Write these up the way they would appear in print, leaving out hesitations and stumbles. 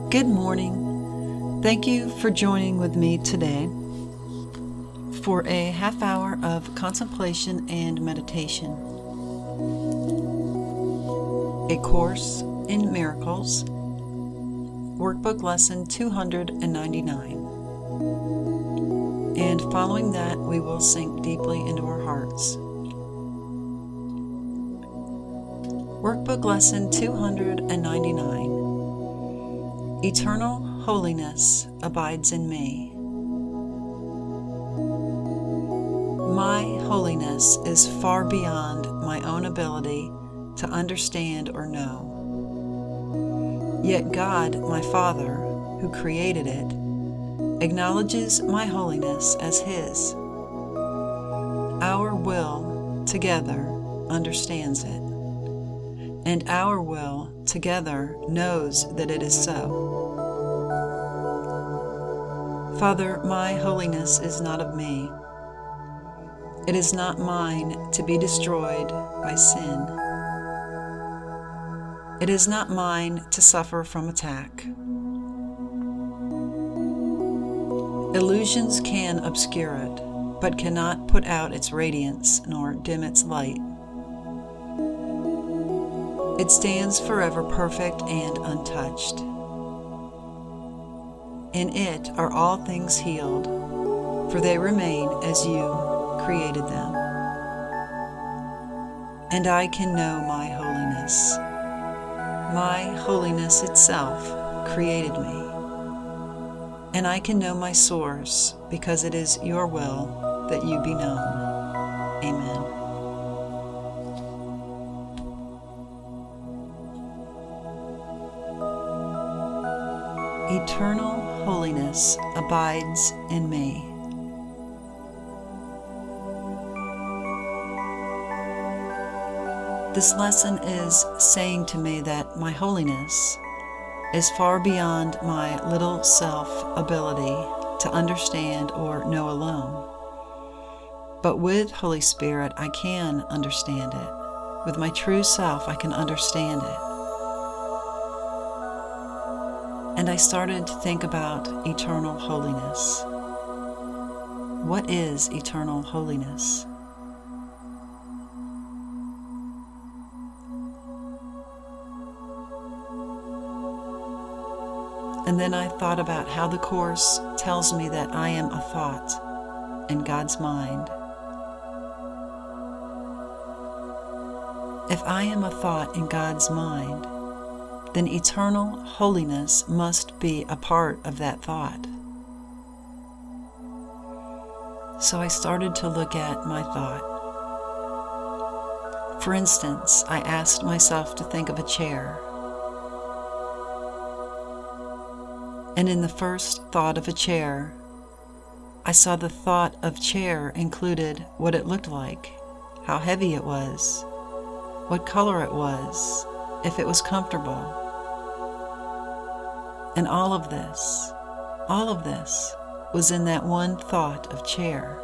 Good morning. Thank you for joining with me today for a half hour of contemplation and meditation. A Course in Miracles, Workbook Lesson 299. And following that, we will sink deeply into our hearts. Workbook Lesson 299. Eternal holiness abides in me. My holiness is far beyond my own ability to understand or know. Yet God, my Father, who created it, acknowledges my holiness as His. Our will together understands it, and our will together knows that it is so. Father, my holiness is not of me. It is not mine to be destroyed by sin. It is not mine to suffer from attack. Illusions can obscure it, but cannot put out its radiance nor dim its light. It stands forever perfect and untouched. In it are all things healed, for they remain as you created them. And I can know my holiness. My holiness itself created me. And I can know my source because it is your will that you be known. Amen. Eternal holiness abides in me. This lesson is saying to me that my holiness is far beyond my little self ability to understand or know alone. But with Holy Spirit, I can understand it. With my true self, I can understand it. And I started to think about eternal holiness. What is eternal holiness? And then I thought about how the Course tells me that I am a thought in God's mind. If I am a thought in God's mind, then eternal holiness must be a part of that thought. So I started to look at my thought. For instance, I asked myself to think of a chair. And in the first thought of a chair, I saw the thought of chair included what it looked like, how heavy it was, what color it was, if it was comfortable. And all of this was in that one thought of chair.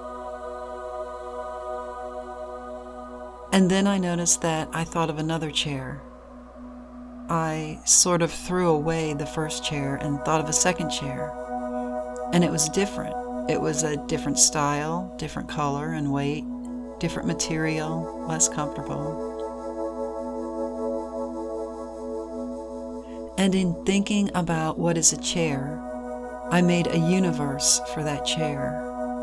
And then I noticed that I thought of another chair. I sort of threw away the first chair and thought of a second chair. And it was different. It was a different style, different color and weight, different material, less comfortable. And in thinking about what is a chair, I made a universe for that chair.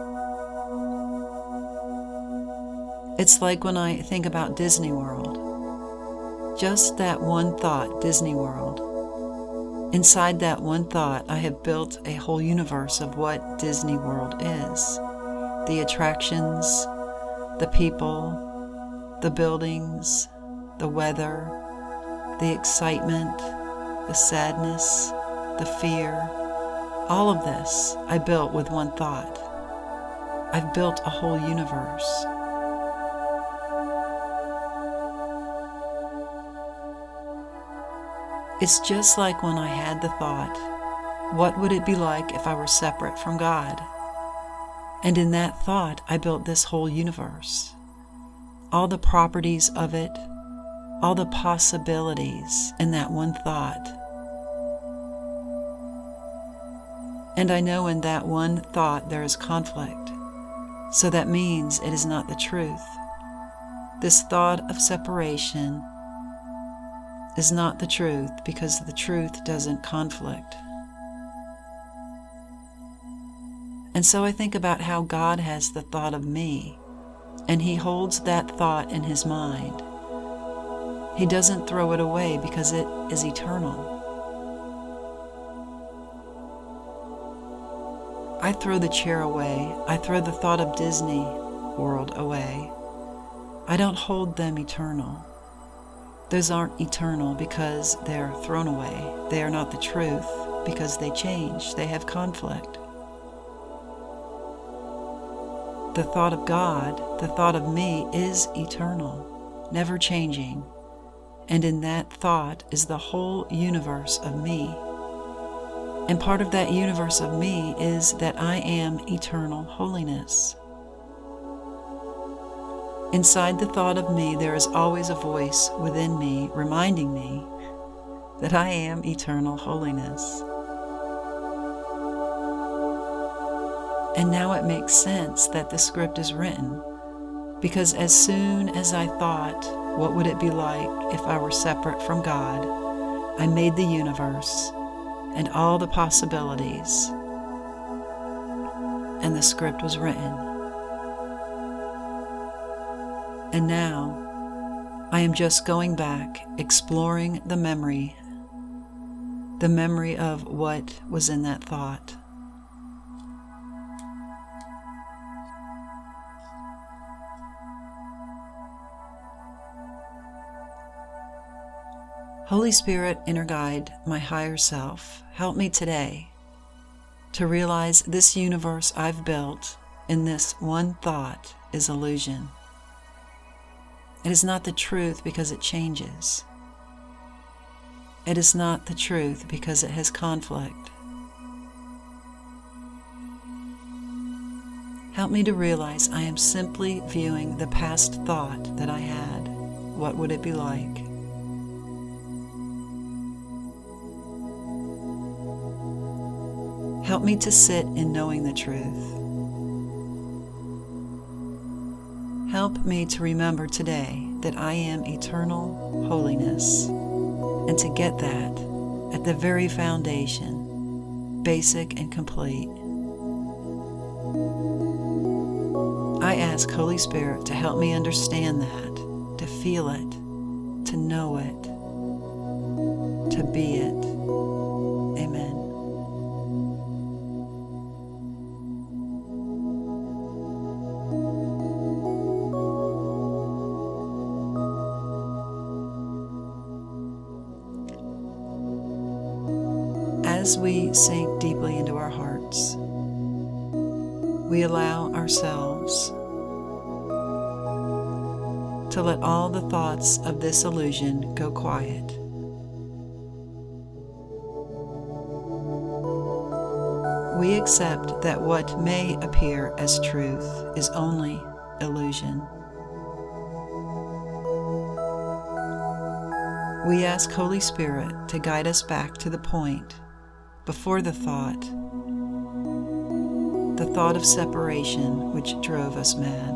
It's like when I think about Disney World. Just that one thought, Disney World. Inside that one thought, I have built a whole universe of what Disney World is. The attractions, the people, the buildings, the weather, the excitement, the sadness, the fear, all of this I built with one thought. I've built a whole universe. It's just like when I had the thought, what would it be like if I were separate from God? And in that thought, I built this whole universe. All the properties of it, all the possibilities in that one thought. And I know in that one thought there is conflict, so that means it is not the truth. This thought of separation is not the truth because the truth doesn't conflict. And so I think about how God has the thought of me, and He holds that thought in His mind. He doesn't throw it away because it is eternal. I throw the chair away. I throw the thought of Disney World away. I don't hold them eternal. Those aren't eternal because they're thrown away. They are not the truth because they change. They have conflict. The thought of God, the thought of me, is eternal, never changing. And in that thought is the whole universe of me. And part of that universe of me is that I am eternal holiness. Inside the thought of me, there is always a voice within me reminding me that I am eternal holiness. And now it makes sense that the script is written, because as soon as I thought, what would it be like if I were separate from God, I made the universe and all the possibilities, and the script was written. And now I am just going back, exploring the memory of what was in that thought. Holy Spirit, inner guide, my higher self, help me today to realize this universe I've built in this one thought is illusion. It is not the truth because it changes. It is not the truth because it has conflict. Help me to realize I am simply viewing the past thought that I had. What would it be like? Help me to sit in knowing the truth. Help me to remember today that I am eternal holiness, and to get that at the very foundation, basic and complete. I ask Holy Spirit to help me understand that, to feel it, to know it, to be it. Amen. As we sink deeply into our hearts, we allow ourselves to let all the thoughts of this illusion go quiet. We accept that what may appear as truth is only illusion. We ask Holy Spirit to guide us back to the point before the thought of separation which drove us mad.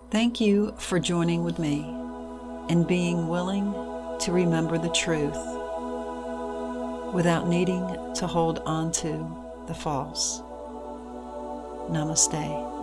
Thank you for joining with me and being willing to remember the truth without needing to hold on to the false. Namaste.